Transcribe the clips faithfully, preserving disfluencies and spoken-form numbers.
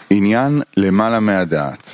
עניין למעלה מהדעת.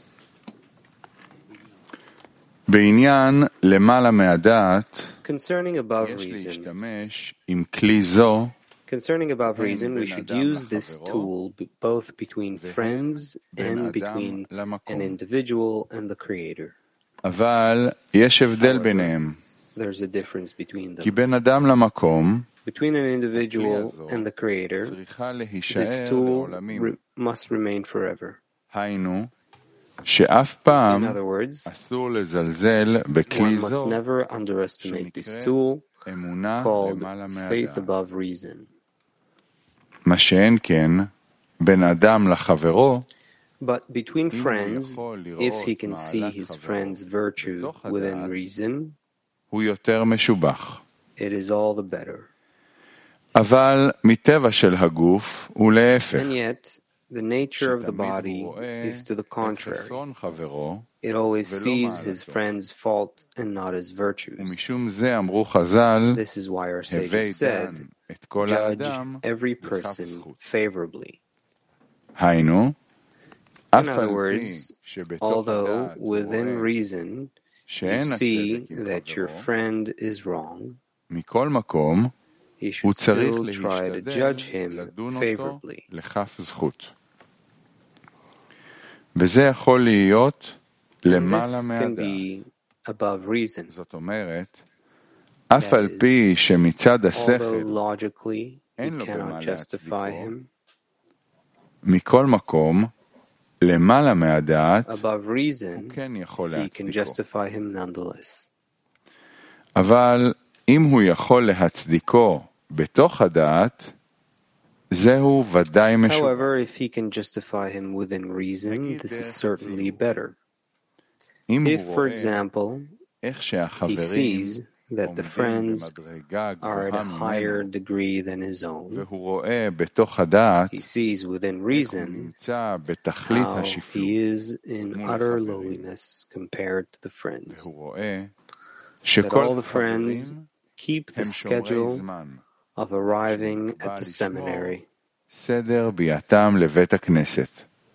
בעניין למעלה מהדעת, Concerning above יש reason, להשתמש עם כלי זו, concerning above reason, we should use this tool b- both between friends and between an individual and the Creator. אבל יש הבדל However, ביניהם. There's a difference between כי them. בין אדם למקום, Between an individual and the Creator, צריכה this להישאר tool לעולמים. re- must remain forever. היינו, שאף פעם In other words, אסור לזלזל בכלי one must זו, never underestimate this שנקראת tool אמונה called למעלה faith מהדעת. above reason. מה שאין כן, בין אדם לחברו, But between אם הוא friends, יכול if לראות he can see מעלת his חברו friend's virtue בתוך within הדעת, reason, הוא יותר משובח. it is all the better. אבל מטבע של הגוף הוא להפך. And yet, the nature of the שתמיד body הוא רואה is to the את contrary. חסרון חברו, It always ולא sees his מעלתו. friend's fault and not his virtues. ומשום זה אמרו חז"ל, This is why our הווי sages דן said, את כל judge האדם every לכף person זכות. favorably. היינו, In אף other על פי words, שבתוך although הדעת הוא within רואה reason you שאין see הצדק עם that your חברו, friend is wrong, מכל מקום he הוא should צריך still try to להשתדל judge him לדון אותו favorably. לכף זכות. וזה יכול להיות And למעלה this can מהדעת. be above reason. זאת אומרת, אף That על is, פי שמצד although השכל logically אין you לו במה cannot justify להצדיקו, him, מכל מקום, למעלה מהדעת, above reason הוא כן יכול he can להצדיקו. justify him nonetheless. אבל אם הוא יכול להצדיקו בתוך הדעת, זהו ודאי משובח. However, if he can justify him within reason, this is certainly better. אם If, הוא for רואה example, איך he שהחברים sees that the עומדים friends במדרגה are at גבוהה a higher ממנו, degree than his own, והוא רואה בתוך הדעת he sees within איך הוא reason נמצא בתכלית how השפלות, he is in מול utter החברים. lowliness compared to the friends, והוא רואה that שכל all the friends החברים keep the הם שומרי schedule זמן, of arriving at שנקבע the לשמור seminary סדר ביאתם לבית הכנסת.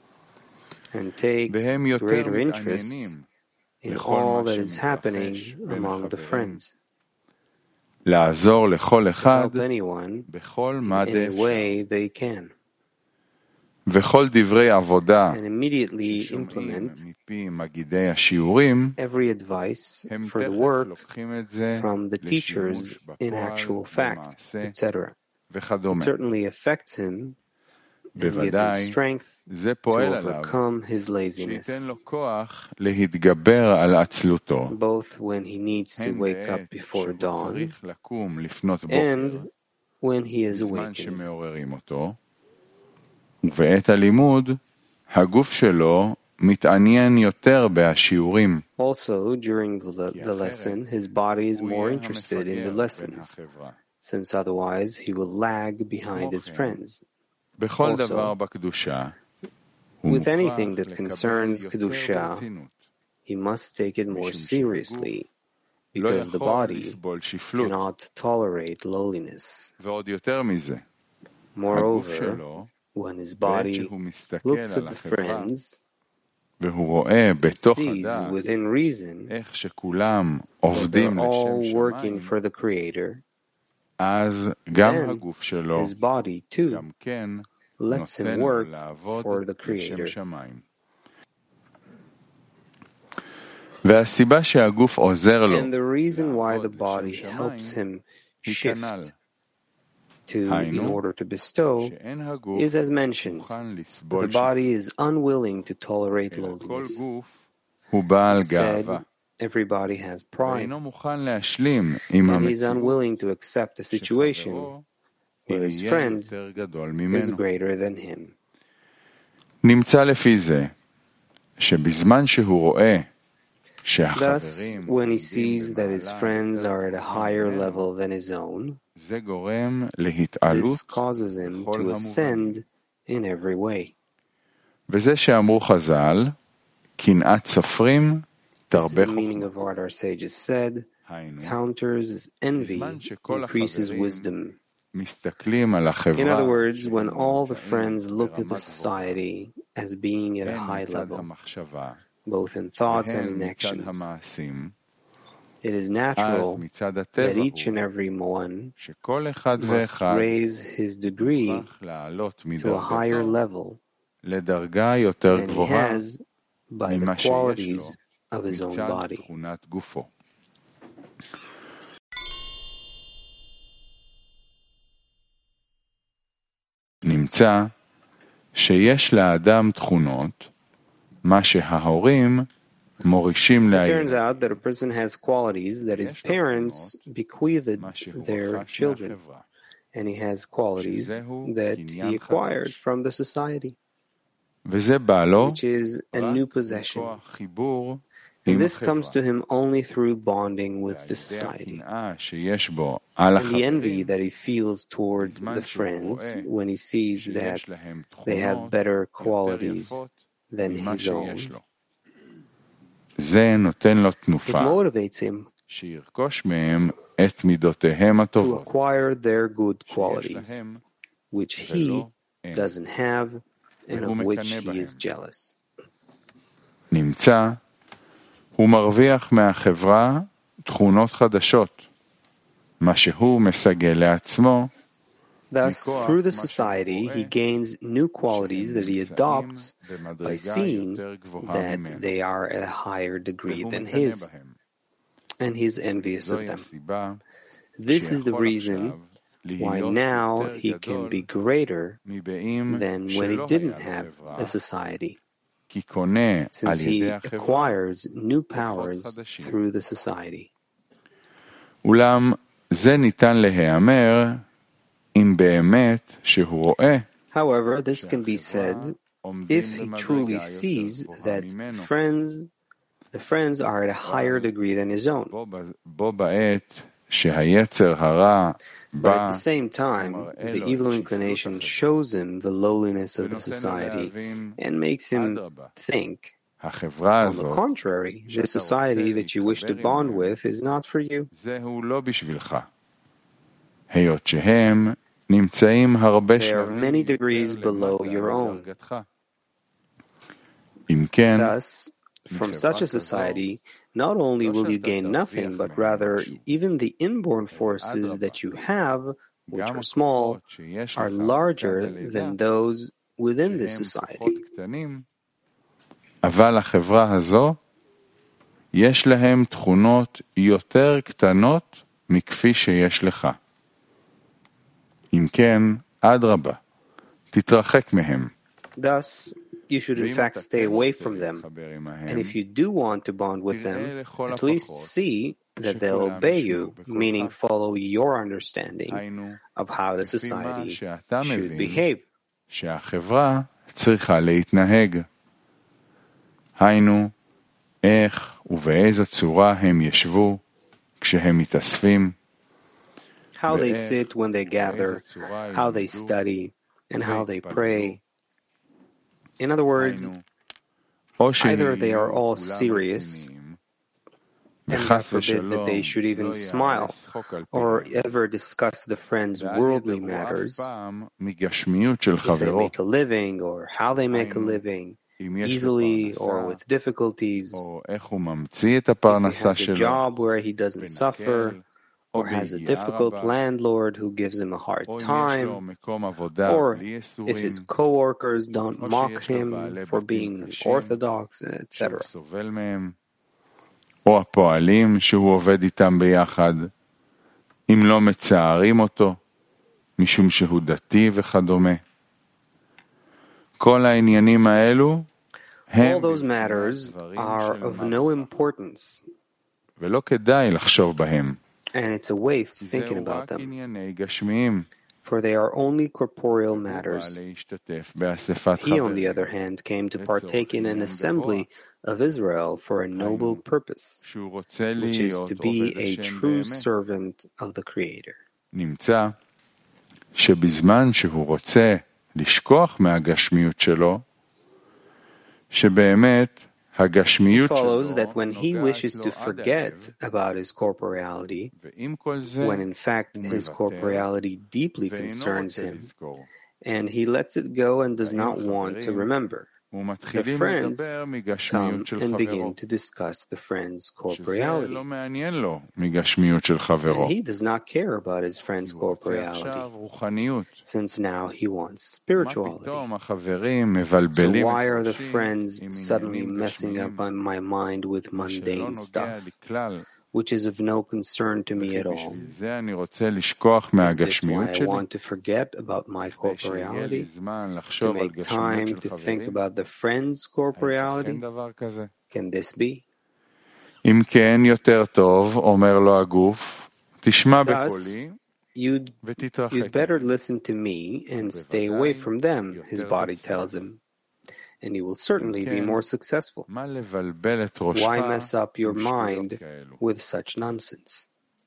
and take והם יותר greater interest מתעניינים in בכל all מה that is happening שמתרחש בין among the החברים, friends, לעזור לכל to אחד help anyone בכל in מה any דאפשר. way they can, וכל דברי עבודה and immediately ששומעים implement מפי מגידי השיעורים, every advice הם for the תכף work לוקחים את זה from the teachers לשימוש in בפועל, actual fact, במעשה et cetera. It וכדומה. certainly affects him and gives him בוודאי, strength זה to פועל עליו, overcome his שייתן laziness, לו כוח להתגבר על עצלותו, both when he needs to הן wake up בעת before שהוא dawn צריך לקום לפנות בוקר, and when he is בזמן awakening. שמעוררים אותו, ובעת הלימוד, הגוף שלו מתעניין יותר בשיעורים. Also, during the, the lesson, his body is הוא more יהיה interested in the המפגר בין lessons, החברה. since otherwise he will lag behind his כמו כן, friends. בכל Also, דבר בקדושה, הוא with מוכרח anything that לקבל concerns יותר Kedusha, ברצינות, he must take it more משום seriously, שהגוף לא because the יכול body לסבול שפלות. cannot tolerate lowliness. ועוד יותר מזה, הגוף Moreover, שלו, when his בעת body שהוא מסתכל looks על at the החברה, friends, והוא רואה בתוך sees הדעת within reason איך שכולם that עובדים they're all לשם working שמיים, for the Creator, אז גם then הגוף שלו his body too גם כן lets נותן him לו work לעבוד for the לשם Creator. שמיים. והסיבה שהגוף עוזר לו And the reason why the לעבוד body לשם helps שמיים him היא shift כנ"ל, to, in היינו, order to bestow, שאין הגוף is as mentioned, מוכן that the לסבול body שפלות, is unwilling to tolerate אלא כל lowliness. גוף הוא בעל Instead, גאווה, everybody has pride, ואינו מוכן להשלים עם and he's המציאות unwilling to accept a situation שחברו where his יהיה friend יותר גדול is ממנו. greater than him. נמצא לפי זה שבזמן שהוא רואה Thus, שהחברים when he עומדים sees that his במעלה friends יותר are at a גבוהה higher ממנו, level than his own, זה גורם this להתעלות causes him בכל to המובנים. ascend in every way. וזה שאמרו חז"ל, קנאת סופרים This is תרבה the meaning חוכמה. of what our sages said. היינו, Counters envy, בזמן שכל increases החברים wisdom. מסתכלים על In החברה other words, when שהם all the נמצאים friends look at the ברמה גבוהה, society as being at a high level, both in thoughts and in actions. It is natural that each and every one must raise his degree to a higher level than he has by the qualities of his own body. נמצא שיש לאדם תכונות, מה שההורים מורישים It turns לילד. out that a person has qualities that his parents bequeathed their children, and he has qualities that he acquired from the society, וזה בא לו which is a new possession. מכוח חיבור And עם this comes החברה. to him only through bonding with the society. הקנאה שיש בו על And the envy החברים, that he feels toward the friends when he sees that they have better qualities than ממה his own, שיש לו. זה נותן לו it תנופה, motivates him שירכוש מהם את מידותיהם to הטובות, acquire their good שיש qualities, להם, which he ולא הם. doesn't have and והוא of which מקנא he בהם. is jealous. נמצא, הוא מרוויח מהחברה תכונות חדשות, מה שהוא מסגל לעצמו, Thus, through the society, he gains new qualities that he adopts by seeing that they are at a higher degree והוא than מקנא his, בהם. and he is envious of זוהי them. הסיבה This is the שיכול reason עכשיו why להיות now יותר he can be גדול greater מבאים than when he שלא didn't היה have לו a חברה, society, כי קונה על since he ידי החברה, acquires new powers חדשים. through the society. אולם זה ניתן להיאמר אם באמת שהוא רואה However, this can be said if he truly sees that friends, the friends are at a higher degree than his own. בו ב- בו בעת שהיצר הרע But בא at the same time, the evil inclination shows him the lowliness of the society and makes him think, החברה on the הזאת, contrary, the society that you wish to bond with is not for you. זהו לא בשבילך. היות שהם נמצאים הרבה They are שלבים many degrees יותר below למטה your own. מדרגתך. אם כן, Thus, from such a society, not only will you gain nothing, but rather even the inborn forces that you have, which גם are small, הכוחות שיש are לך larger מצד הלידה, than those within this שהם society. כוחות קטנים, אבל החברה הזו, יש להם תכונות יותר קטנות מכפי שיש לך. אם כן, אדרבה, תתרחק מהם. Thus, you should in fact stay away from them. And if you do want to bond with them, at least see that they'll obey you, meaning follow your understanding of how the society should behave. שהחברה צריכה להתנהג. היינו, איך ובאיזו צורה הם ישבו כשהם מתאספים, How they sit when they gather, how they study, and how they pray. In other words, או either they are שיהיו all כולם serious, רציניים, and God וחס forbid that they ושלום should even לא יעלה smile לשחוק על or פיהם, ever discuss the friend's ואל worldly ידברו אף matters, פעם מגשמיות של if they חברו, make a living or how they make a living, אם יש לו easily or פרנסה, with difficulties, או איך הוא ממציא את if he הפרנסה has a שלו, job where he doesn't suffer, בנקל, או or has a ביגיעה difficult רבה, landlord who gives him a hard או אם יש time, לו מקום עבודה or בלי if ייסורים, his co-workers don't או mock שיש לו him בעלי for בתים being קשים, orthodox, et שהוא cetera. סובל מהם, או הפועלים שהוא עובד איתם ביחד, אם לא מצערים אותו, משום שהוא דתי וכדומה. כל העניינים האלו הם All those בבחינת matters דברים are של of מרחה, no importance, ולא כדאי לחשוב בהם. and it's a waste thinking זהו about רק them, ענייני גשמיים. for they are only corporeal הוא בא matters. להשתתף באספת He, on the חברים, other hand, came to partake in an assembly of Israel for a noble purpose, שהוא רוצה which is להיות to עובד be a השם true באמת. servant of the Creator. נמצא שבזמן שהוא רוצה לשכוח מהגשמיות שלו, שבאמת It הגשמיות follows שלו that when he נוגעת wishes לו to עד forget הלב, about his corporeality, ועם כל זה when in fact הוא his מוותר, corporeality deeply ואינו concerns רוצה him, לזכור. and he lets it go and does האם not want to החברים remember. the friends come and begin to discuss the friend's corporeality. And he does not care about his friend's corporeality, since now he wants spirituality. So why are the friends suddenly messing up my mind with mundane stuff, which is of no concern to me at all? Is this why I want to forget about my corporeality, to make time to think about the friend's corporeality? Can this be? Thus, you'd, you'd better listen to me and stay away from them, his body tells him, and you will certainly be more successful. Why mess up your mind with such nonsense?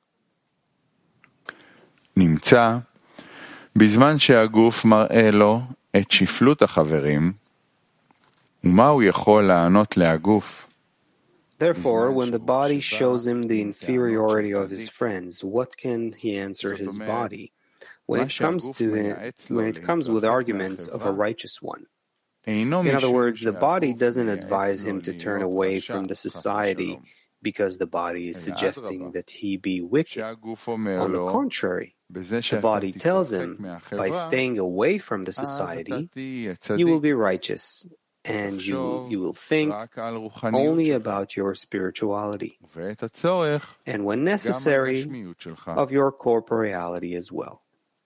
נמצא, בזמן שהגוף מראה לו את שפלות החברים, ומה הוא יכול לענות להגוף? Therefore, when the body shows him the inferiority of his friends, what can he answer his body when it comes to him, when it comes with arguments of a righteous one? In other words, the body doesn't advise him to turn away from the society because the body is suggesting that he be wicked. On the contrary, the body tells him, by staying away from the society, you will be righteous, and you, you will think only about your spirituality, and when necessary, of your corporeality as well.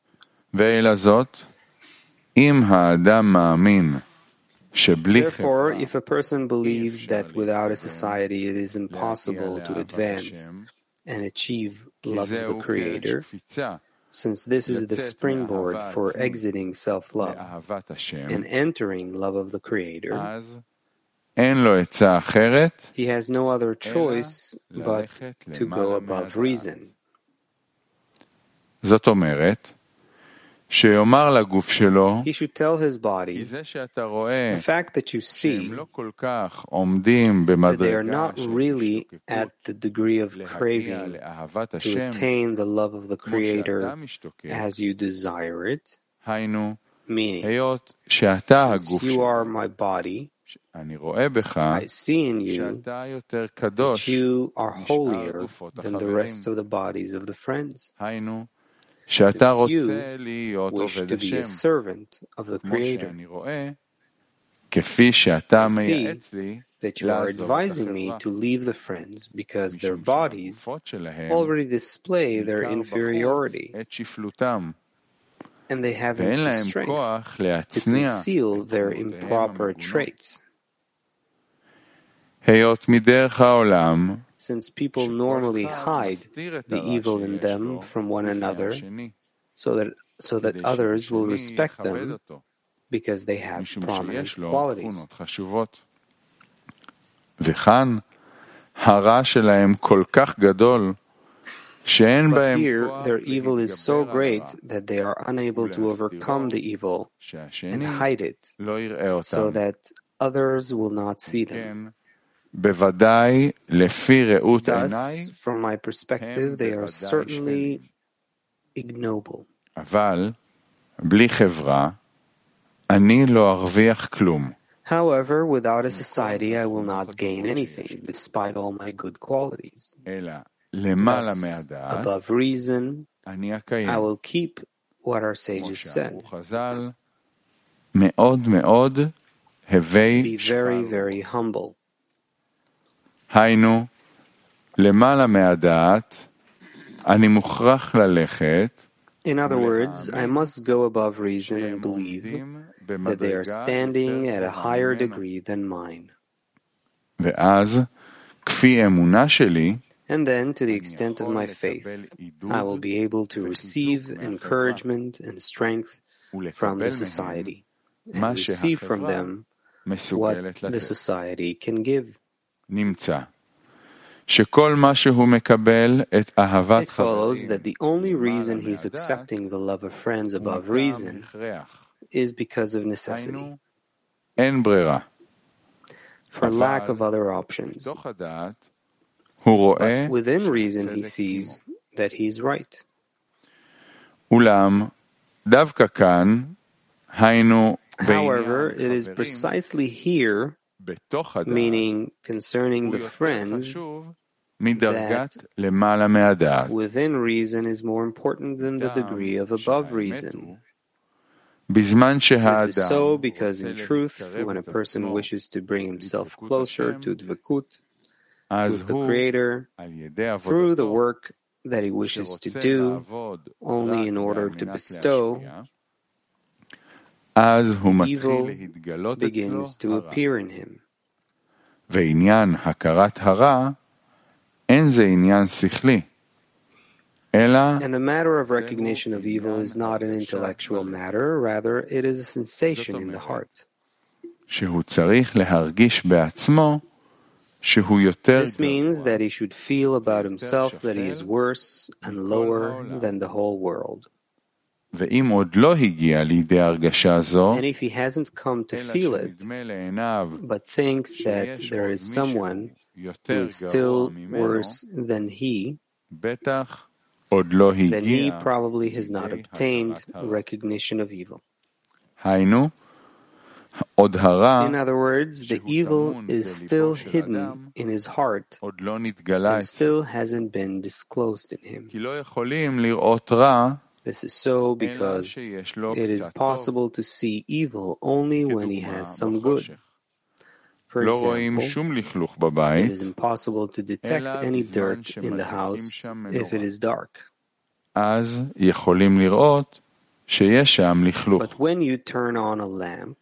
Therefore, if a person believes that without a society it is impossible to advance and achieve love of the Creator, since this is the springboard for exiting self-love and entering love of the Creator, he has no other choice but to go above reason. זאת אומרת, שיאמר לגוף שלו, he should tell his body, the fact that you see that they are not really at the degree of craving to attain the love of the Creator as you desire it, meaning, since you are my body, I see in you that you are holier than the rest of the bodies of the friends. Since you wish to be a servant of the Creator. I see that you are advising me to leave the friends because their bodies already display their inferiority, and they haven't the strength to conceal their improper traits. Since people normally hide the evil in them from one another, so that so that others will respect them because they have prominent qualities. וכאן, הרע שלהם כל כך גדול, שאין בהם כוח. But here, their evil is so great that they are unable to overcome the evil and hide it, so that others will not see them. בוודאי, לפי ראות עיניי, Thus, from my perspective, they are certainly ignoble. אבל, בלי חברה, אני לא ארוויח כלום. However, without a society, I will not gain anything, despite all my good qualities. Thus, above reason, I will keep what our sages said. מאוד מאוד, הווי Be very, very humble. היינו, למעלה מהדעת, אני מוכרח ללכת. In other words, I must go above reason and believe that they are standing at a higher degree than mine. ואז, כפי אמונה שלי, and then, to the extent of my faith, I will be able to receive encouragement and strength from the society, and receive from them what the society can give. נמצא. שכל מה שהוא מקבל את אהבת It follows that the only reason he's accepting the love of friends above reason is because of necessity, אין ברירה. for lack of other options. הוא רואה, but within reason he sees that he's right. אולם, דווקא כאן, היינו However, it is precisely here, meaning concerning the friends, that within reason is more important than the degree of above reason. This is so because in truth, when a person wishes to bring himself closer to Dvekut with the Creator through the work that he wishes to do only in order to bestow, evil begins to appear in him. ועניין הכרת הרע אין זה עניין שכלי, אלא And the matter of recognition of evil is not an intellectual matter, rather it is a sensation in the heart. שהוא צריך להרגיש בעצמו שהוא יותר This means that he should feel about himself that he is worse and lower than the whole world. ואם עוד לא הגיע לידי הרגשה זו, And if he hasn't come to feel it, but thinks that there is someone who is still worse than he, בטח עוד לא then he הגיע. probably has not obtained recognition of evil. היינו, עוד הרע In other words, the evil is still hidden in his heart עוד לא נתגלה, and still hasn't been disclosed in him. כי לא יכולים לראות רע This is so because it is possible to see evil only when he has some good. For לא רואים example, שום לכלוך it בבית, is impossible to detect any dirt in the house if it is dark. אז יכולים לראות שיש שם לכלוך. But when you turn on a lamp,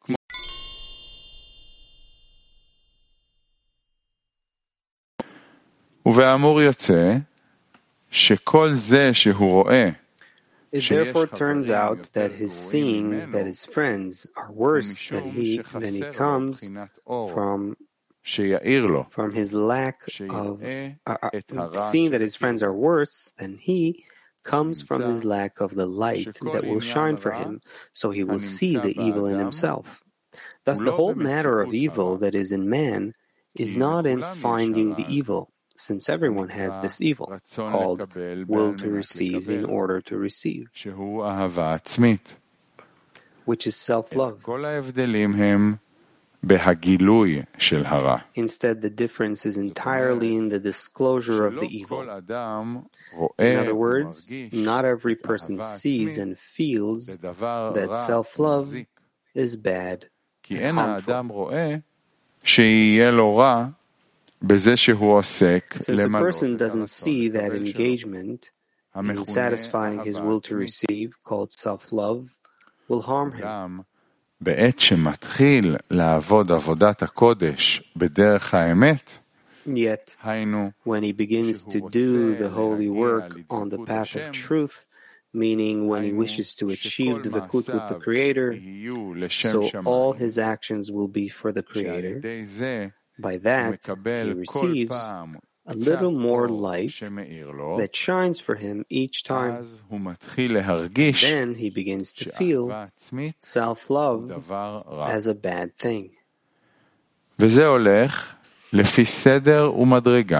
ובאמור יוצא שכל זה שהוא רואה it therefore turns out that his seeing that his friends are worse than he, then he comes from, שיעיר לו, from his lack of, uh, uh, seeing that his friends are worse than he comes from his lack of the light that will shine for him, so he will see the evil in himself. Thus the whole matter of evil that is in man is not in finding the evil, since everyone has this evil, called will to receive in order to receive, שהוא אהבה עצמית. which is self-love. כל ההבדלים הם בהגילוי של הרע. Instead, the difference is entirely in the disclosure of the evil. כל אדם In רואה other words, ומרגיש not every person sees and feels דבר that רע self-love ומזיק. is bad כי and אין harmful. האדם רואה שיהיה לו רע בזה שהוא עוסק Since a למלא person את doesn't see that הרצון שלו. engagement in המכונה satisfying his will to אהבה receive, called self-love, will harm him. גם בעת שמתחיל לעבוד עבודת הקודש בדרך האמת, Yet, היינו when he begins to do the holy work on the path of truth, meaning when he wishes to achieve dvekut with the Creator, יהיו לשם so all שמיים, his actions will be for the שעל Creator. ידי זה By הוא that, he מקבל כל receives פעם a little קצת more אור light שמאיר לו, that shines for him each time. אז הוא מתחיל להרגיש Then he begins to feel שאהבה עצמית הוא self-love דבר רע. as a bad thing. וזה הולך לפי סדר ומדרגה.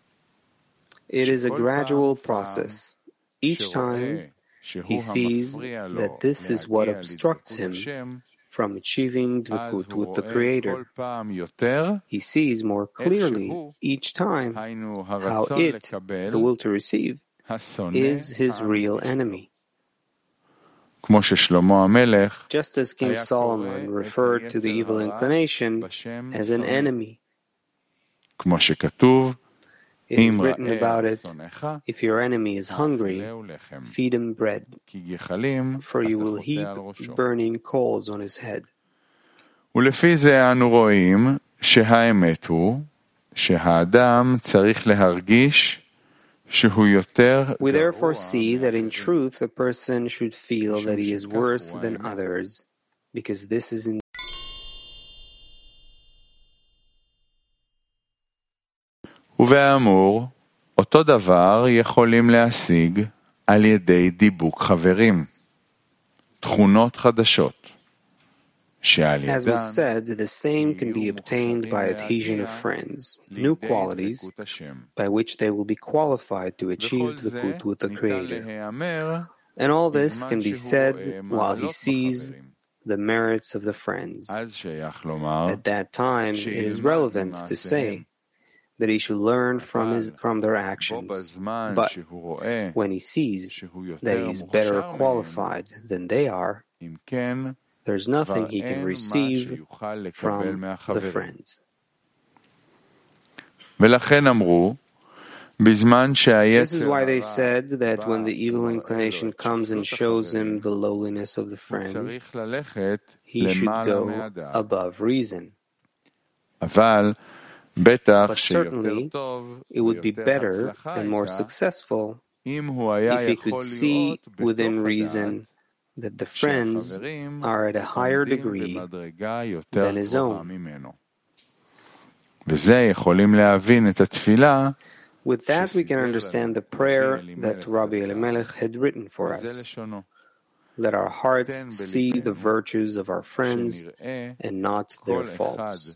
It is a שכל gradual פעם process. Each time שהוא he sees המפריע לו that this is what להגיע obstructs לדבקות him השם, from achieving אז dvekut הוא with the רואה Creator. כל פעם יותר, He sees more clearly each time היינו how הרצון it, לקבל, the will to receive, השונא is his real האמיתי. enemy. כמו ששלמה המלך Just as King היה Solomon קורא את referred to the היצר evil הרע inclination בשם as an שונא. enemy. כמו שכתוב, It is אם written רעב about it, שונאך, if your enemy is hungry, האכילהו לחם, feed him bread, כי גחלים for you אתה will חוטא heap על ראשו. burning coals on his head. ולפי זה אנו רואים שהאמת הוא שהאדם צריך להרגיש שהוא יותר We therefore גרוע see that in מאחרים. truth a person should feel that he is worse than others, because this is in ובאמור, אותו דבר יכולים להשיג על ידי דיבוק חברים, תכונות חדשות, שעל As was ידן said, the same can be obtained by adhesion of friends, new qualities דבקות השם. by which they will be qualified to achieve וכל זה dvekut with the ניתן Creator. להיאמר And all this בזמן can be שהוא said רואה while he מעלות sees בחברים. the merits of the friends. At that time, it is relevant to say that he should learn from his from their actions. But when he sees that he is better qualified than they are, there's nothing he can receive from the friends. This is why they said that when the evil inclination comes and shows him the lowliness of the friends, he should go above reason. But certainly, it would be better and more successful if he could see within reason that the friends are at a higher degree than his own. With that, we can understand the prayer that Rabbi Elimelech had written for us. Let our hearts see the virtues of our friends and not their faults.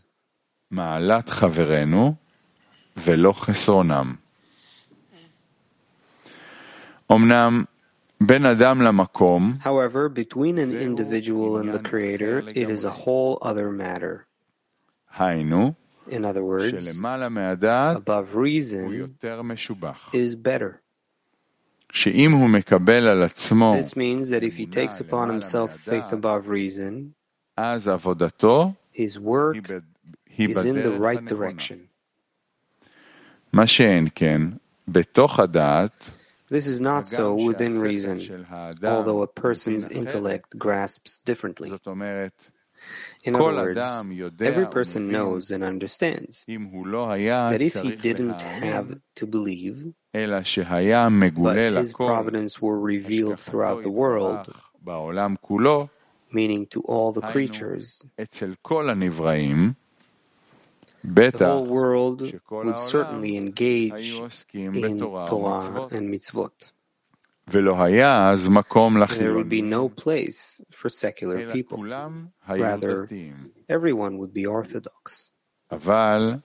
However, between an individual and the Creator, it is a whole other matter. In other words, above reason is better. This means that if he takes upon himself faith above reason, his work is in the right direction. This is not so within reason, although a person's intellect grasps differently. In other words, every person knows and understands that if he didn't have to believe, but his providence were revealed throughout the world, meaning to all the creatures, the whole world would certainly engage in Torah and mitzvot. There would be no place for secular people. Rather, everyone would be orthodox. However,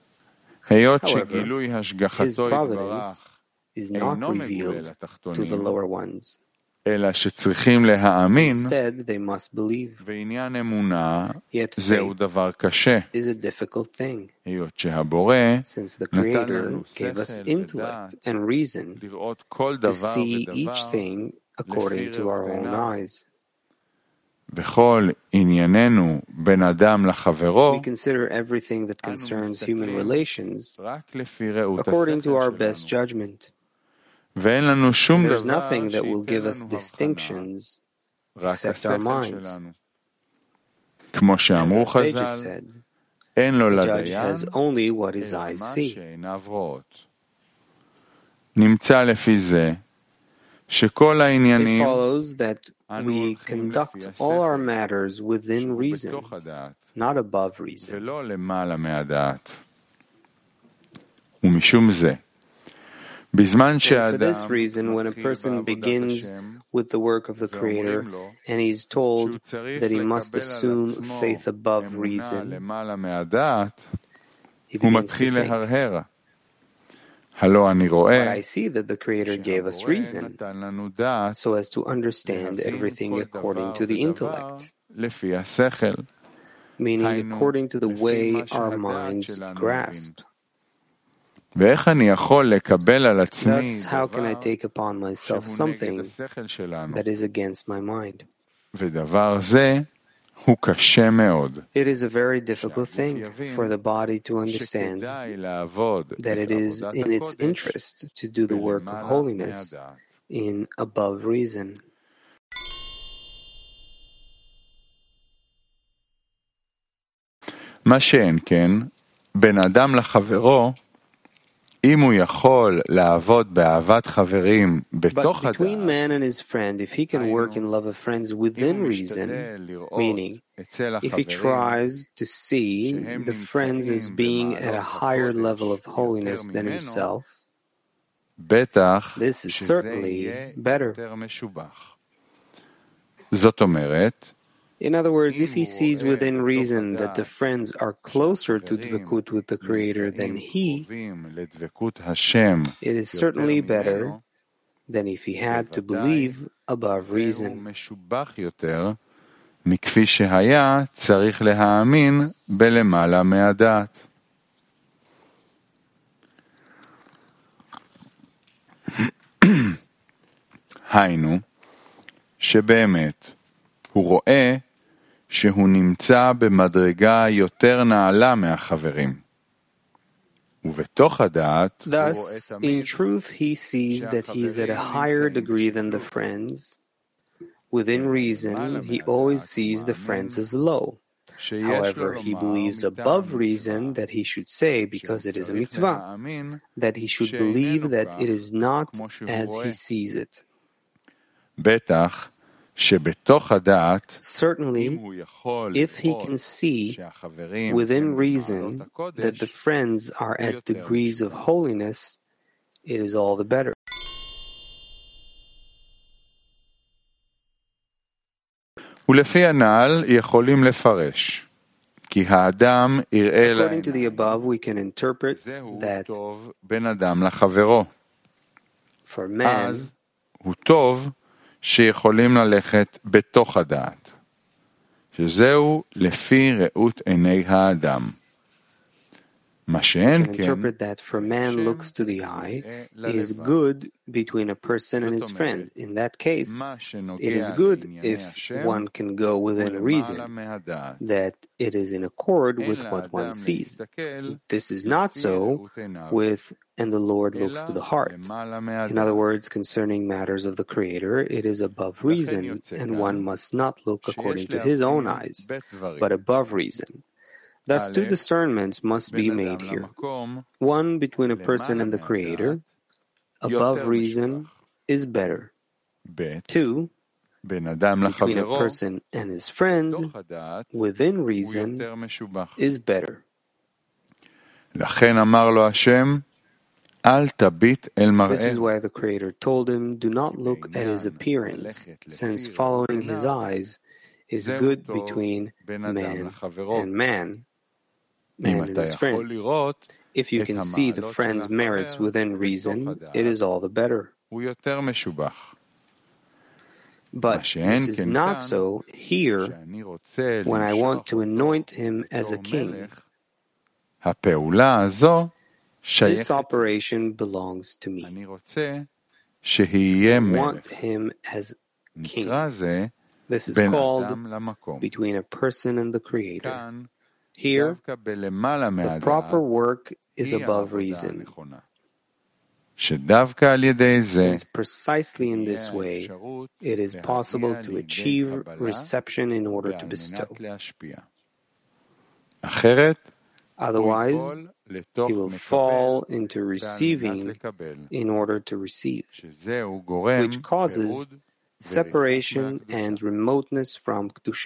his providence is not revealed to the lower ones. Instead, they must believe. Yet faith is a difficult thing, since the Creator gave us intellect and reason to see each thing according to our own eyes. We consider everything that concerns human relations according to our best judgment. There's nothing that will give us distinctions except our minds. As our sages said, the judge has only what his eyes see. It follows that we conduct all our matters within reason, not above reason. And for this reason, when a person begins with the work of the Creator and he's told that he must assume faith above reason, he begins to think, but I see that the Creator gave us reason so as to understand everything according to the intellect, meaning according to the way our minds grasp. Thus, how can I take upon myself something that is against my mind? It is a very difficult thing for the body to understand that it is in its interest to do the work of holiness in above reason. But between man and his friend, if he can work in love of friends within reason, meaning if he tries to see the friends as being at a higher level of holiness than himself, this is certainly better. In other words, if he sees within reason that the friends are closer to dvekut with the Creator than he, it is certainly better than if he had to believe above reason. מכפי שהיה צריך להאמין בלמעלה מהדעת. היינו, שבאמת הוא רואה שהוא נמצא במדרגה יותר נעלה מהחברים. ובתוך הדעת, Thus, in truth, he sees that he is at a higher degree than the friends. Within reason, he always sees the friends as low. However, he believes above reason that he should say, because it is a mitzvah, that he should believe that it is not as he sees it. בטח שבתוך הדעת, Certainly, if he can see within reason that the friends are at degrees of holiness, it is all the better. ולפי הנ"ל יכולים לפרש, כי האדם יראה להם, According to the above, we can interpret זהו that טוב בין אדם לחברו. for man, אז הוא טוב שיכולים ללכת בתוך הדעת, שזהו לפי ראות עיני האדם. מה שאין can כן, interpret that for man looks to the eye is good between a person and his friend. In that case, מה it שנוגע is good לענייני if השם one can go within הוא reason, למעלה מהדעת. that it is in accord אין with what לאדם one sees. להסתכל This is not לפי so ראות עיניו, with and the Lord looks to the אלא heart. למעלה In מהדעת. other words, concerning matters of the Creator, it is above reason, and one must not look according to his own eyes, but above reason. Thus, two discernments must be made here. One between a person and the Creator, above reason, is better. Two, בין אדם between a לחברו, person and his friend, בתוך הדעת, within הוא reason, יותר משובח. is better. לכן אמר לו השם, אל תביט אל This is מראהו. why the Creator told him, do not look at his appearance, since following his eyes is good between man and man, אם man and אתה his יכול friend. לראות, If you את can see the המעלות friend's של merits החבר within בתוך reason, הדעת, it is all the better. הוא יותר משובח. But מה שאין this is כן not כאן, so here שאני רוצה when I want למשוך to אותו anoint him as a בתור king. מלך, הפעולה הזו This שייכת. operation belongs to me. אני רוצה שיהיה I מלך. want him as king. נקרא זה This is בין called אדם למקום. between a person and the Creator. כאן, Here, דווקא בלמעלה the מהדעת, proper work is היא above העבודה reason, הנכונה. שדווקא על ידי זה, since precisely in this תהיה way האפשרות it is possible להגיע to לידי achieve קבלה reception in order to ועל bestow. מנת להשפיע. אחרת, הוא Otherwise, ייפול לתוך he will מקבל fall into ועל מנת receiving לקבל, in order to receive, שזהו גורם which causes פירוד separation וריחוק and מהקדושה. remoteness from Kedusha.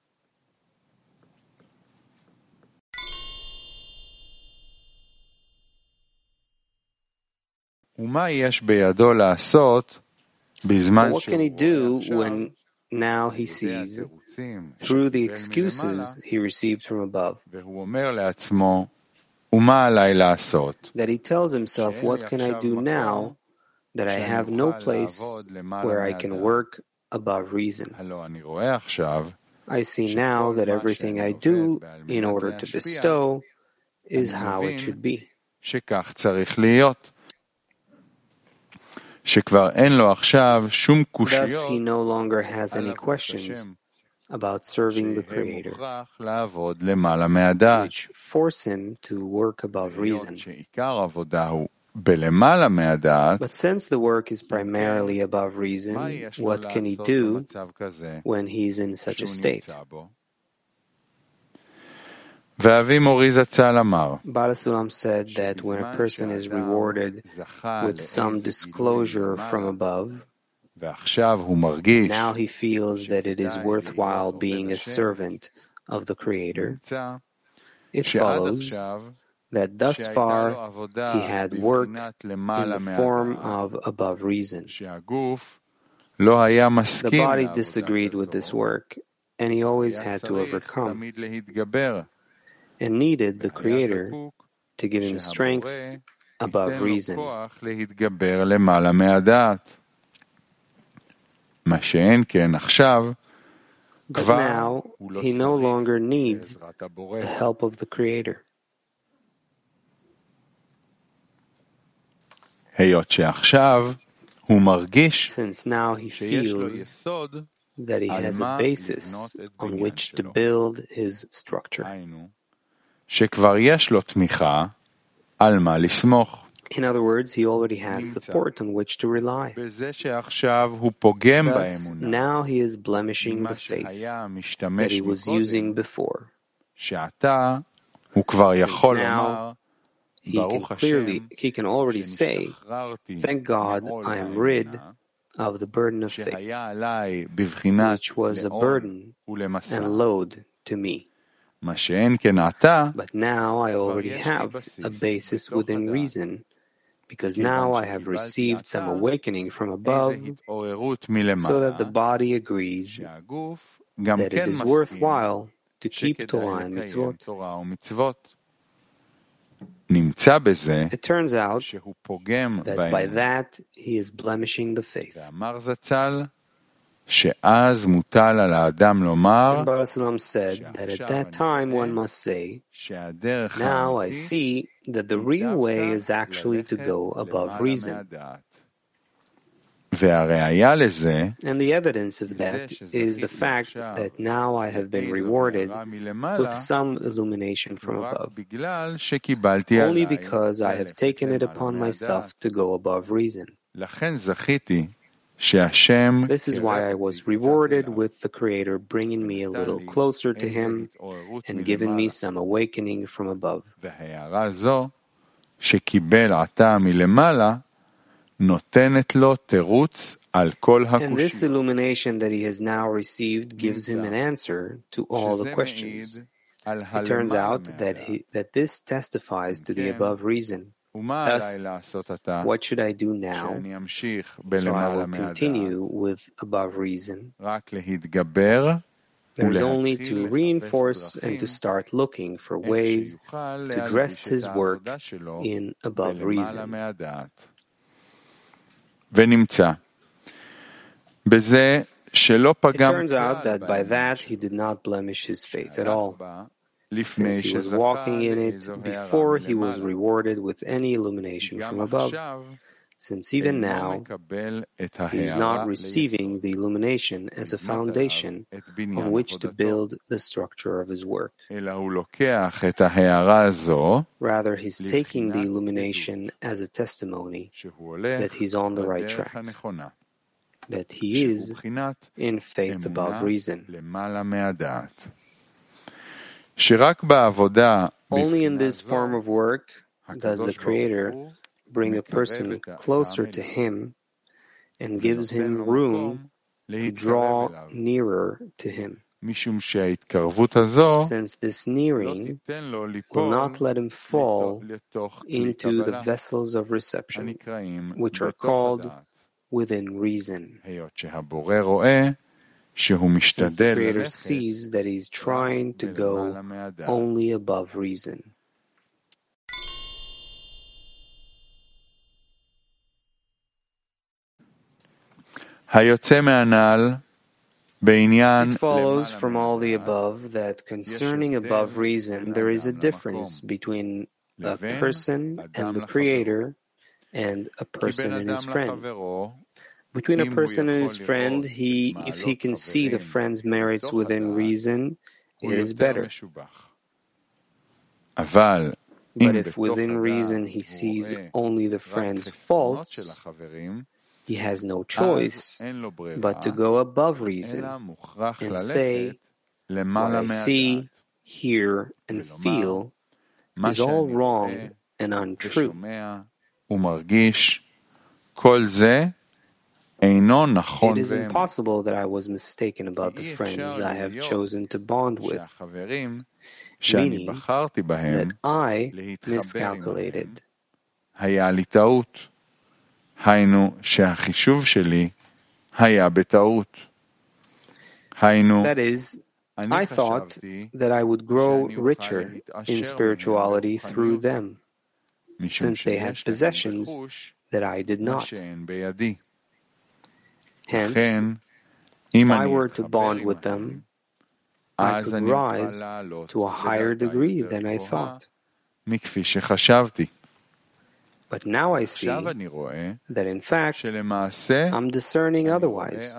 ומה יש בידו לעשות בזמן But what can he שהוא do רואה עכשיו when now he על ידי sees התירוצים through the שקיבל excuses מלמעלה, he received from above, והוא אומר לעצמו, ומה עליי לעשות? that he tells himself, שאין לי what can I עכשיו do מקום now that I שאני have no אוכל place לעבוד למעלה where I can מהדעת. work above reason? הלא אני רואה עכשיו I see now that everything I do in order to bestow is how it should be. שכך צריך להיות. שכבר אין לו עכשיו שום Thus, קושיות he no longer has על any עבודת questions השם, about serving the שיהיה Creator, מוכרח לעבוד למעלה מהדעת. which force him to work above reason. היות שעיקר העבודה הוא בלמעלה מהדעת, But since the work is primarily above reason, מה יש לו what can he לעשות do במצב כזה when he's in such a שהוא state? נמצא בו? ואבי מורי זצ"ל אמר, Bala Sulam said that when a person is rewarded with some disclosure from above, ועכשיו הוא מרגיש now he feels that it is worthwhile being a servant of the Creator, נמצא it שעד follows עכשיו that thus שהייתה לו far עבודה he had work בבחינת in למעלה the form מהדעת, of above reason. שהגוף לא היה The מסכים body לעבודה disagreed with this כזו, work, and he always היה had to צריך overcome תמיד להתגבר, and needed the והיה Creator זקוק to give him strength שהבורא above ייתן לו reason. כוח להתגבר למעלה מהדעת. מה שאין כן עכשיו, But now he no longer needs the help of the Creator. Since now he feels that he has a basis on which to build his structure. In other words, he already has support on which to rely. Thus, now he is blemishing the faith that he was using before. Since now, he can clearly, he can already say, "Thank God I am rid of the burden of faith, which was a burden and load to me. But now I already have a basis within reason, because now I have received some awakening from above, so that the body agrees that it is worthwhile to keep Torah and mitzvot." It turns out that by that he is blemishing the faith. And Baal Salam said that at that time one must say, "Now I see that the real way is actually to go above reason." And the evidence of that is the fact that now I have been rewarded with some illumination from above, only because I have taken it upon myself to go above reason. This is why I was rewarded with the Creator bringing me a little closer to Him and giving me some awakening from above. And this illumination that he has now received gives him an answer to all the questions. It turns out that he, that this testifies to the above reason. Thus, what should I do now? So I will continue with above reason. There's only to reinforce and to start looking for ways to dress his work in above reason. It turns out that by that he did not blemish his faith at all, since he was walking in it before he was rewarded with any illumination from above, since even now he is not receiving the illumination as a foundation on which to build the structure of his work. Rather, he's taking the illumination as a testimony that he's on the right track, that he is in faith above reason. Only in this form of work does the Creator bring a person closer to him and gives him room to draw nearer to him, since this nearing will not let him fall into the vessels of reception, which are called within reason. Since the Creator sees that he's trying to go only above reason. It follows from all the above that concerning above reason there is a difference between a person and the Creator and a person and his friend. Between a person and his friend, he, if he can see the friend's merits within reason, it is better. But if within reason he sees only the friend's faults, he has no choice but to go above reason and say, what I see, hear, and feel is all wrong and untrue. It is impossible that I was mistaken about the friends I have chosen to bond with, meaning that I miscalculated. That is, I thought that I would grow richer in spirituality through them, since they had possessions that I did not. Hence, if I were to bond with them, I could rise to a higher degree than I thought. מכפי שחשבתי. But now I see that in fact I'm discerning otherwise.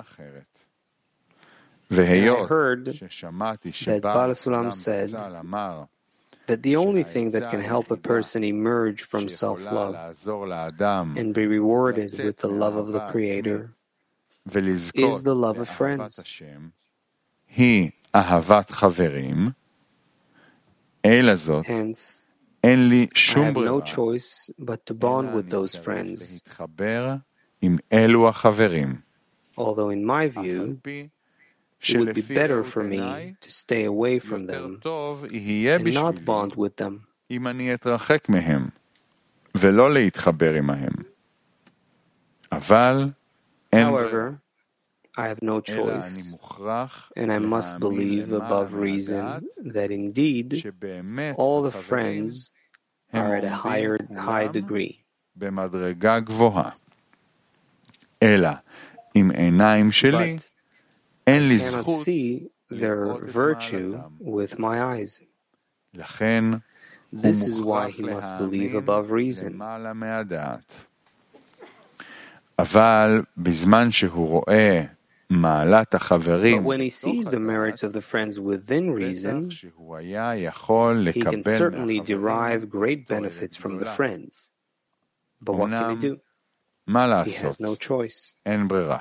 And I heard that Baal HaSulam said that the only thing that can help a person emerge from self-love and be rewarded with the love of the Creator is the love of friends. היא אהבת חברים, אלא זאת, אין לי שום ברירה, no choice but to bond with those friends. להתחבר עם אלו החברים. Although in my view, it would be better for me to stay away from them and not bond with them. אם אני אתרחק מהם, ולא להתחבר עמהם. אבל אין ברירה. I have no choice, and I must believe above reason that indeed all the friends are at a higher high degree. במדרגה גבוהה. אלא עם עיניים שלי אין לי זכות see their virtue with my eyes. לכן This is why he must believe above reason. למעלה מהדעת. אבל בזמן שהוא רואה מעלת החברים, but when he sees the merits of the friends within reason, he can certainly derive great benefits from the friends. But what can he do? He has no choice. אין ברירה.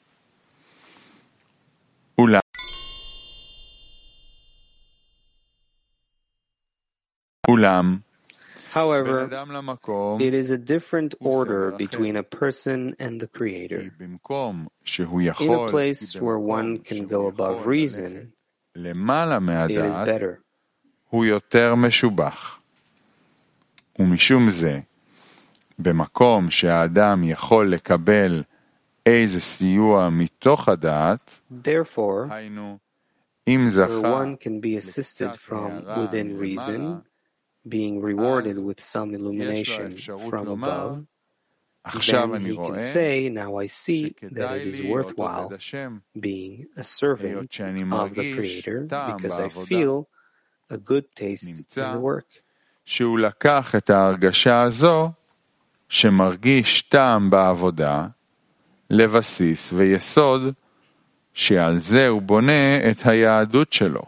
אולם, however, it is a different order between a person and the Creator. In a place where one can go above reason, it is better. הוא יותר משובח. ומשום זה, במקום שהאדם יכול לקבל איזה סיוע מתוך הדעת, therefore, אם where זכה one can be assisted from within reason, being rewarded with some illumination from above, then he can say, now I see that it is worthwhile being a servant of the Creator because I feel a good taste in the work. שהוא לקח את ההרגשה הזו שמרגיש טעם בעבודה לבסיס ויסוד שעל זה הוא בונה את היהדות שלו.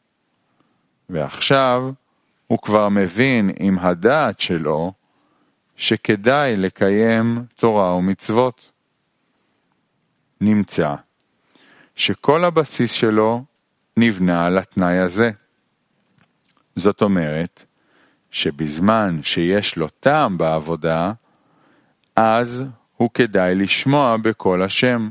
ועכשיו הוא כבר מבין עם הדעת שלו שכדאי לקיים תורה ומצוות. נמצא שכל הבסיס שלו נבנה על התנאי הזה. זאת אומרת שבזמן שיש לו טעם בעבודה, אז הוא כדאי לשמוע בקול השם.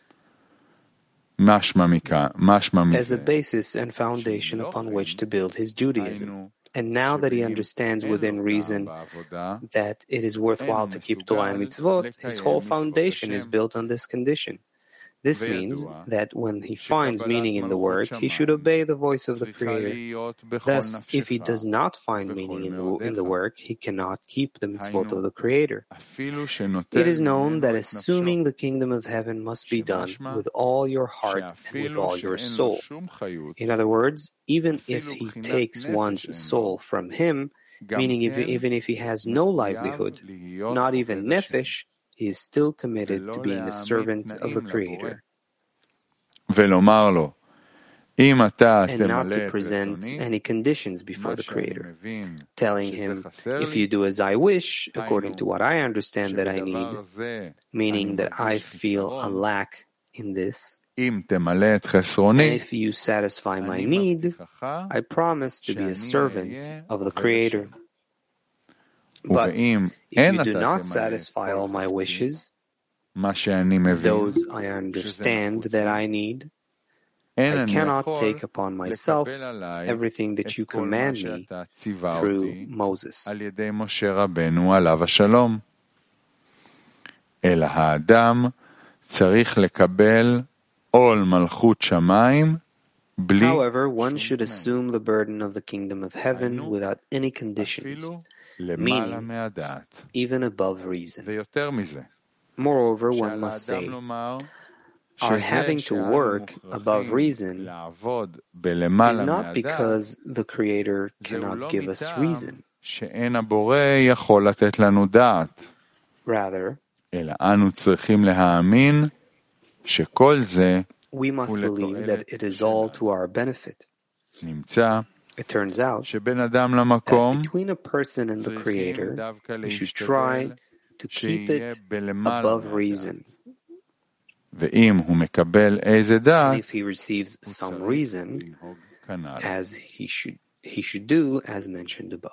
משמע מכאן, משמע מזה. As a basis and foundation upon which to build his Judaism. And now that he understands within reason that it is worthwhile to keep Torah and mitzvot, his whole foundation is built on this condition. This means that when he finds meaning in the work, he should obey the voice of the Creator. Thus, if he does not find meaning in the, in the work, he cannot keep the mitzvot of the Creator. It is known that assuming the kingdom of heaven must be done with all your heart and with all your soul. In other words, even if he takes one's soul from him, meaning if, even if he has no livelihood, not even nefesh, he is still committed to being a servant of the Creator. ולומר לו, אם אתה and not תמלא to את present רצוני, any conditions before the שאני Creator, מבין telling שזה him, חסר if לי, you do as I wish, according to היינו, what I understand that I need, שבדבר זה meaning אני that I מרגיש feel a חיסרון, lack in this, אם תמלא את and חסרוני, if you satisfy my אני need, מבטיחך I promise to be a שאני servant אהיה of the עובד Creator. השם. But ואם if אין you אתה do not תמלא את satisfy all כל my חפצי, wishes, מה שאני מבין, those I שזה understand נחוץ that לי, I need, אין I אני cannot יכול take upon myself לקבל עליי everything את that you כל מה command me שאתה ציווה through אותי Moses. על ידי משה רבנו עליו השלום. אלא האדם צריך לקבל עול מלכות שמיים בלי However, one שום should תנאי. assume the burden of the kingdom of heaven היינו, without any conditions, אפילו למעלה meaning מהדעת. even above reason. ויותר מזה, Moreover, one שעל must האדם say לומר our having to work above reason is not because the Creator cannot give us reason. Rather, we must believe that it is all to our benefit. It turns out that between a person and the Creator, we should try to keep it above reason. And if he receives some reason, as he should, he should do as mentioned above.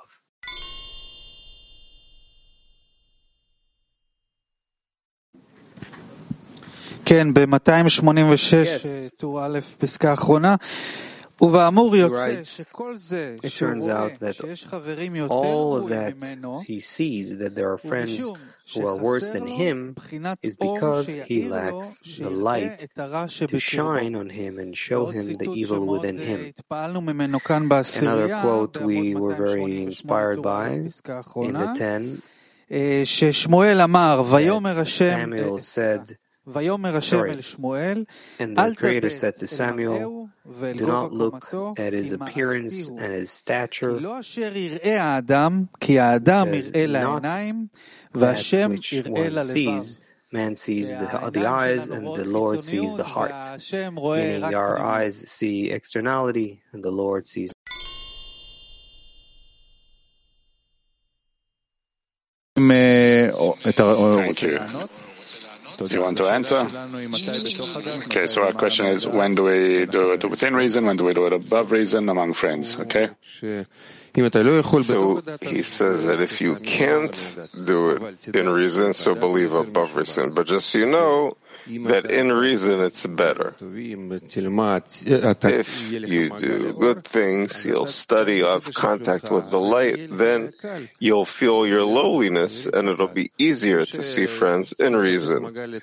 כן, ב-מאתיים שמונים ושש, טור א', פסקה האחרונה, ובאמור יוצא שכל זה שהוא רואה שיש חברים יותר גרועים ממנו, ובשום שחסר לו בחינת אור שיאיר לו שיראה את הרע שבקרבו. ועוד ציטוט שמאוד התפעלנו ממנו כאן בעשירייה, בעמוד מאתיים שמונים ושמונה, טור א', פסקה האחרונה, ששמואל אמר, ויאמר השם, ויאמר השם אל שמואל, אל תבט אל מראהו ואל גובה קומתו, כי מעשיהו, כי לא אשר יראה האדם, כי האדם יראה לעיניים, והשם יראה ללבב. Man sees the, the eyes and the Lord sees the heart. Meaning our eyes see externality and the Lord sees. Thank you. Do you want to answer? Okay, so our question is, when do we do it within reason, when do we do it above reason among friends, okay? So he says that if you can't do it in reason, so believe above reason. But just so you know, that in reason it's better. If you do good things, you'll study, you'll have contact with the light, then you'll feel your lowliness and it'll be easier to see friends in reason.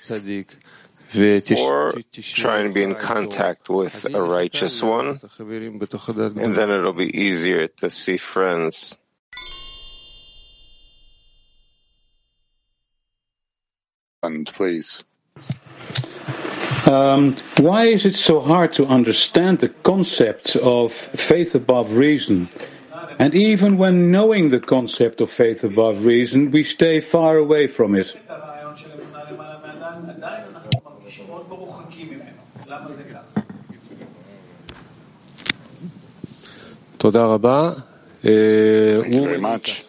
Or try and be in contact with a righteous one, and then it'll be easier to see friends. And please. Um, why is it so hard to understand the concept of faith above reason? And even when knowing the concept of faith above reason, we stay far away from it. Thank you very much.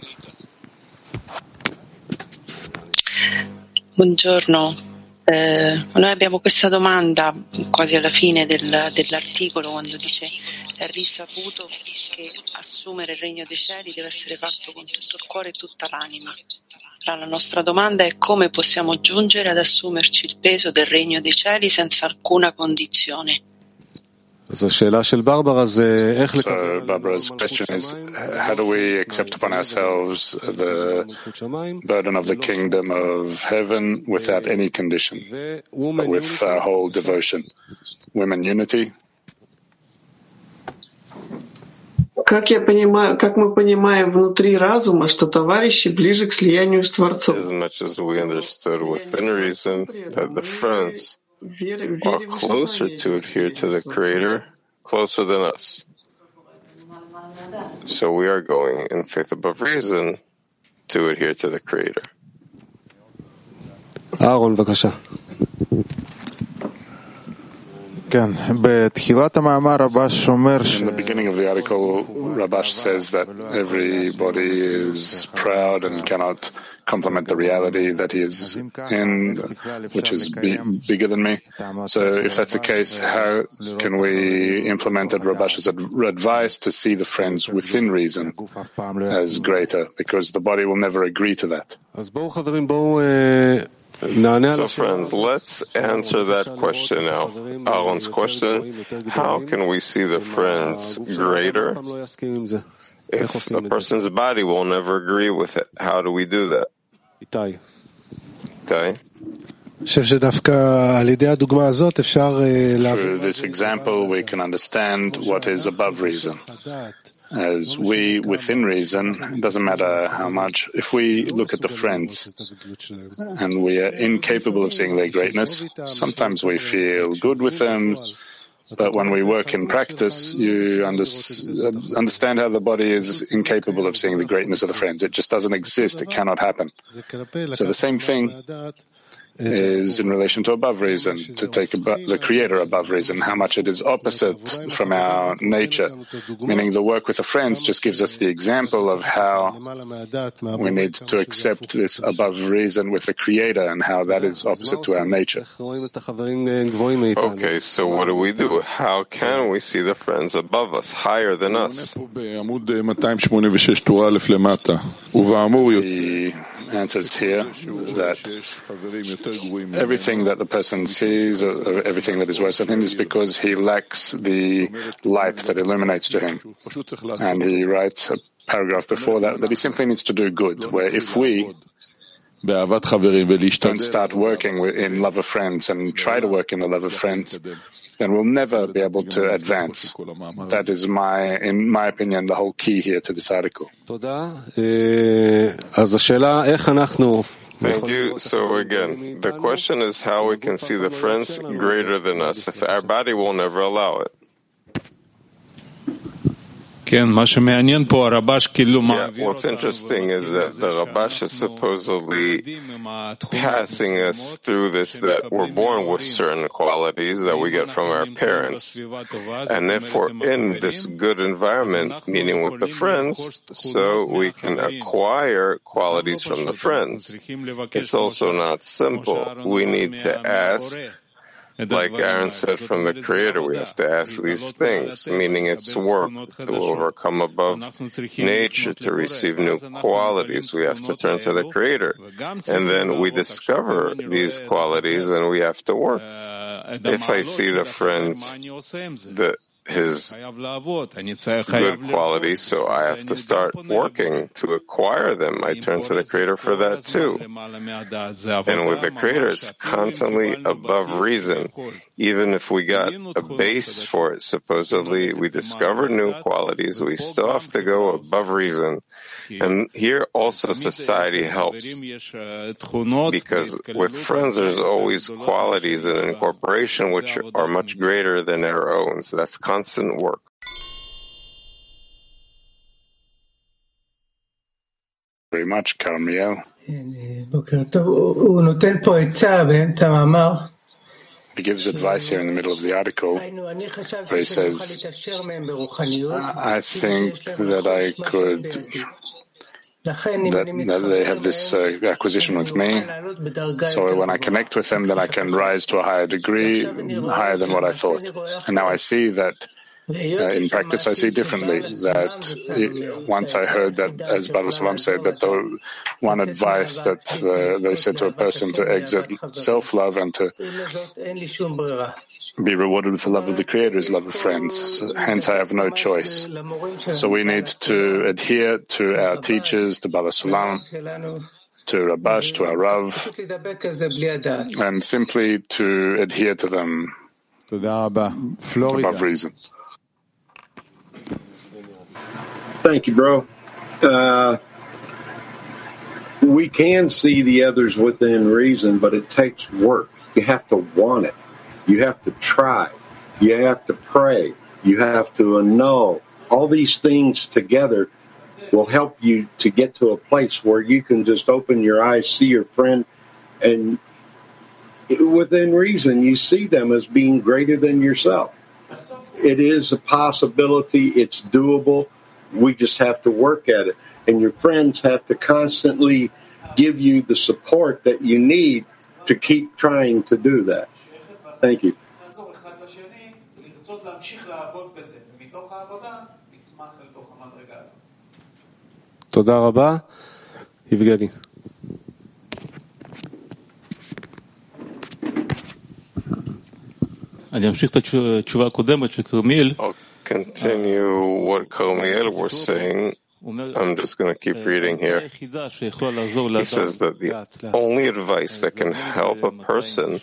Buongiorno. Eh, noi abbiamo questa domanda quasi alla fine del, dell'articolo, quando dice è risaputo che assumere il regno dei cieli deve essere fatto con tutto il cuore e tutta l'anima. Allora, la nostra domanda è: come possiamo giungere ad assumerci il peso del regno dei cieli senza alcuna condizione? So Barbara's question is, how do we accept upon ourselves the burden of the kingdom of heaven without any condition, but with our whole devotion? Women unity? Как я понимаю, как мы понимаем внутри разума, что товарищи ближе к слиянию с Творцом. As much as we understood within reason that the friends are closer to adhere to the Creator, closer than us. So we are going in faith above reason to adhere to the Creator. Aaron, בבקשה. In the beginning of the article, Rabash says that everybody is proud and cannot complement the reality that he is in, which is be, bigger than me. So if that's the case, how can we implement Rabash's advice to see the friends within reason as greater? Because the body will never agree to that. So friends, let's answer that question now. Alan's question: how can we see the friends greater if a person's body will never agree with it? How do we do that? Okay. Through this example, we can understand what is above reason. as we, within reason, it doesn't matter how much, if we look at the friends and we are incapable of seeing their greatness, sometimes we feel good with them, but when we work in practice, you under, understand how the body is incapable of seeing the greatness of the friends. It just doesn't exist. It cannot happen. So the same thing is in relation to above reason, to take above, the creator above reason, how much it is opposite from our nature. Meaning the work with the friends just gives us the example of how we need to accept this above reason with the creator and how that is opposite to our nature. Okay, so what do we do? How can we see the friends above us, higher than us? The answers here that everything that the person sees, or everything that is worse than him, is because he lacks the light that illuminates to him. And he writes a paragraph before that that he simply needs to do good, where if we don't start working in love of friends and try to work in the love of friends, then we'll never be able to advance. That is my, in my opinion, the whole key here to this article. Thank you. So again, the question is how we can see the friends greater than us if our body will never allow it. Yeah, what's interesting is that the Rabash is supposedly passing us through this, that we're born with certain qualities that we get from our parents. And if we're in this good environment, meaning with the friends, so we can acquire qualities from the friends. It's also not simple. We need to ask, like Aaron said from the Creator, we have to ask these things, meaning it's work to overcome above nature, to receive new qualities. We have to turn to the Creator. And then we discover these qualities and we have to work. If I see the friend, the his good qualities, so I have to start working to acquire them. I turn to the Creator for that too. And with the Creator, it's constantly above reason. Even if we got a base for it, supposedly, we discover new qualities, we still have to go above reason. And here also society helps, because with friends there's always qualities in incorporation which are much greater than our own. So that's constant work. Very much, Carmiel. He gives advice here in the middle of the article where he says, I think that I could, that, that they have this uh, acquisition with me, so when I connect with them, then I can rise to a higher degree, higher than what I thought. And now I see that Uh, in practice, I see differently, that it, once I heard that, as Baba Salam said, that the one advice that uh, they said to a person to exit self-love and to be rewarded with the love of the Creator is love of friends. So, hence, I have no choice. So we need to adhere to our teachers, to Baba Salam, to Rabash, to our Rav, and simply to adhere to them above reason. Thank you, bro. Uh, we can see the others within reason, but it takes work. You have to want it. You have to try. You have to pray. You have to annul. All these things together will help you to get to a place where you can just open your eyes, see your friend, and within reason, you see them as being greater than yourself. It is a possibility. It's doable. We just have to work at it. And your friends have to constantly give you the support that you need to keep trying to do that. Thank you. תודה רבה. יבגני. אני אמשיך את התשובה הקודמת של קרמיאל. Continue what Carmiel was saying. I'm just going to keep reading here. He says that the only advice that can help a person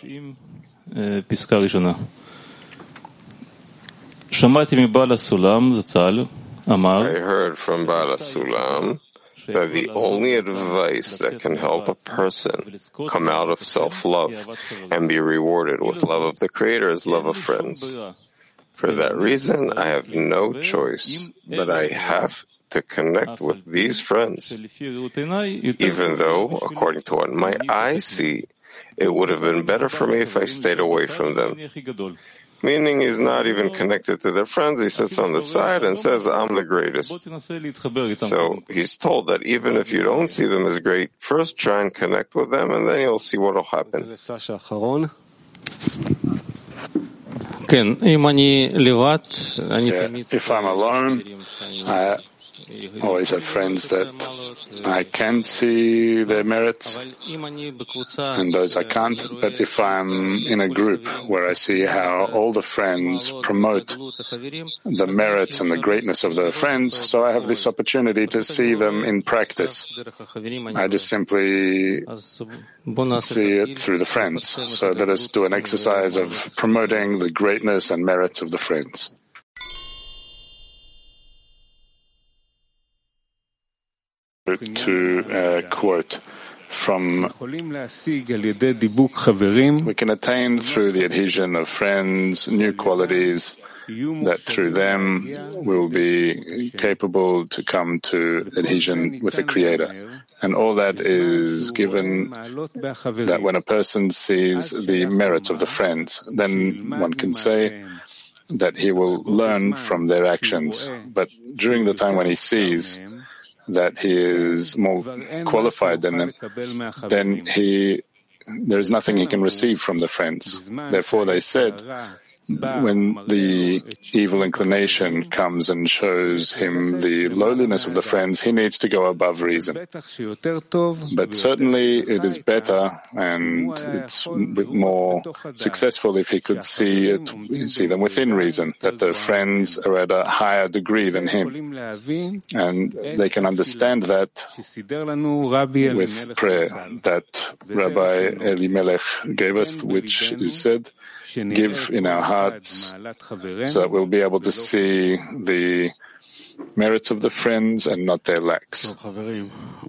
פסקה ראשונה. שמעתי מבעל הסולם, זצ"ל, heard from Bala Sulam that the only advice that can help a person come out of self-love and be rewarded with love of the Creator is love of friends. For that reason, I have no choice, but I have to connect with these friends, even though, according to what my eyes see, it would have been better for me if I stayed away from them. Meaning he's not even connected to their friends. He sits on the side and says, I'm the greatest. So he's told that even if you don't see them as great, first try and connect with them and then you'll see what will happen. Yeah, if I'm alone, I always have friends that I can see their merits and those I can't. But if I'm in a group where I see how all the friends promote the merits and the greatness of their friends, so I have this opportunity to see them in practice. I just simply see it through the friends. So let us do an exercise of promoting the greatness and merits of the friends. To uh, quote from, we can attain through the adhesion of friends new qualities that through them we will be capable to come to adhesion with the Creator. And all that is given that when a person sees the merits of the friends, then one can say that he will learn from their actions. But during the time when he sees that he is more qualified than them, then he there is nothing he can receive from the friends. Therefore, they said, when the evil inclination comes and shows him the lowliness of the friends, he needs to go above reason. But certainly it is better and it's more successful if he could see it, see them within reason, that the friends are at a higher degree than him. And they can understand that with prayer that Rabbi Elimelech gave us, which is said, give in our hearts, so that we'll be able to see the merits of the friends and not their lacks. Okay,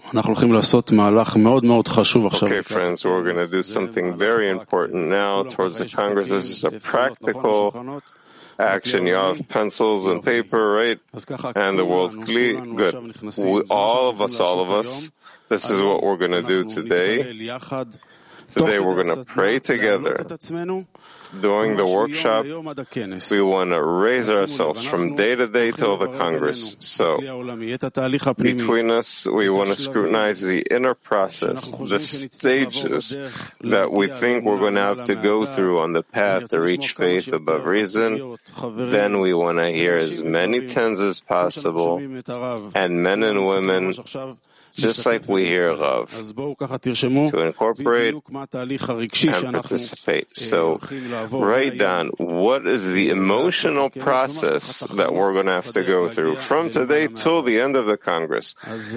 friends, we're going to do something very important now towards the Congress. This is a practical action. You have pencils and paper, right? And the world clear. Good. We, all of us, all of us, this is what we're going to do today. Today we're going to pray together. During the workshop, we want to raise ourselves from day to day till the Congress. So, between us, we want to scrutinize the inner process, the stages that we think we're going to have to go through on the path to reach faith above reason. Then we want to hear as many tens as possible, and men and women, just like we hear Rav, to incorporate and participate. So, write down what is the emotional process that we're going to have to go through from today till the end of the Congress.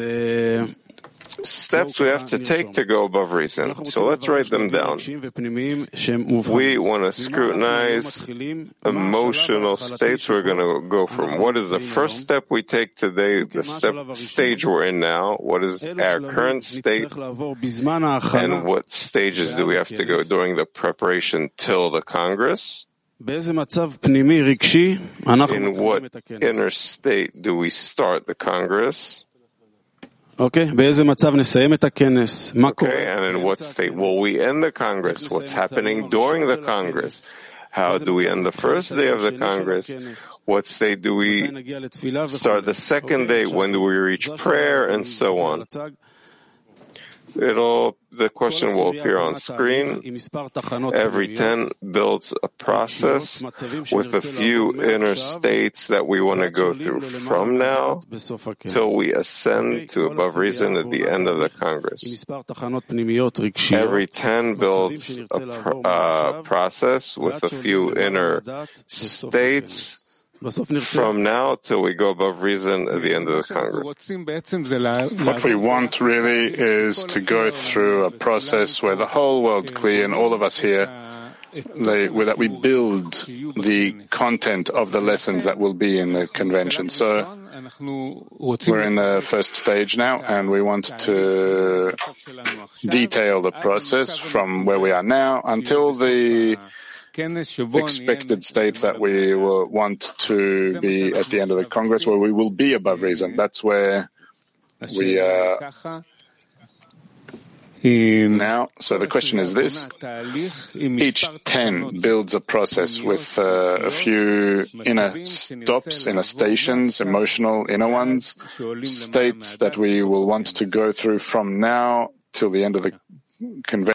Steps we have to take to go above reason. So let's write them down. We want to scrutinize emotional states. We're going to go from what is the first step we take today, the step stage we're in now, what is our current state, and what stages do we have to go during the preparation till the Congress? In what inner state do we start the Congress? Okay, and in what state will we end the Congress? What's happening during the Congress? How do we end the first day of the Congress? What state do we start the second day? When do we reach prayer? And so on. It'll, the question will appear on screen. Every ten builds a process with a few inner states that we want to go through from now till we ascend to above reason at the end of the Congress. Every ten builds a pr- uh, process with a few inner states from now till we go above reason at the end of the Congress. What we want really is to go through a process where the whole world clear and all of us here, they, where that we build the content of the lessons that will be in the convention. So We're in the first stage now, and we want to detail the process from where we are now until the expected state that we will want to be at the end of the Congress, where we will be above reason. That's where we are now. So the question is this: each ten builds a process with uh, a few inner stops, inner stations, emotional inner ones, states that we will want to go through from now till the end of the convention.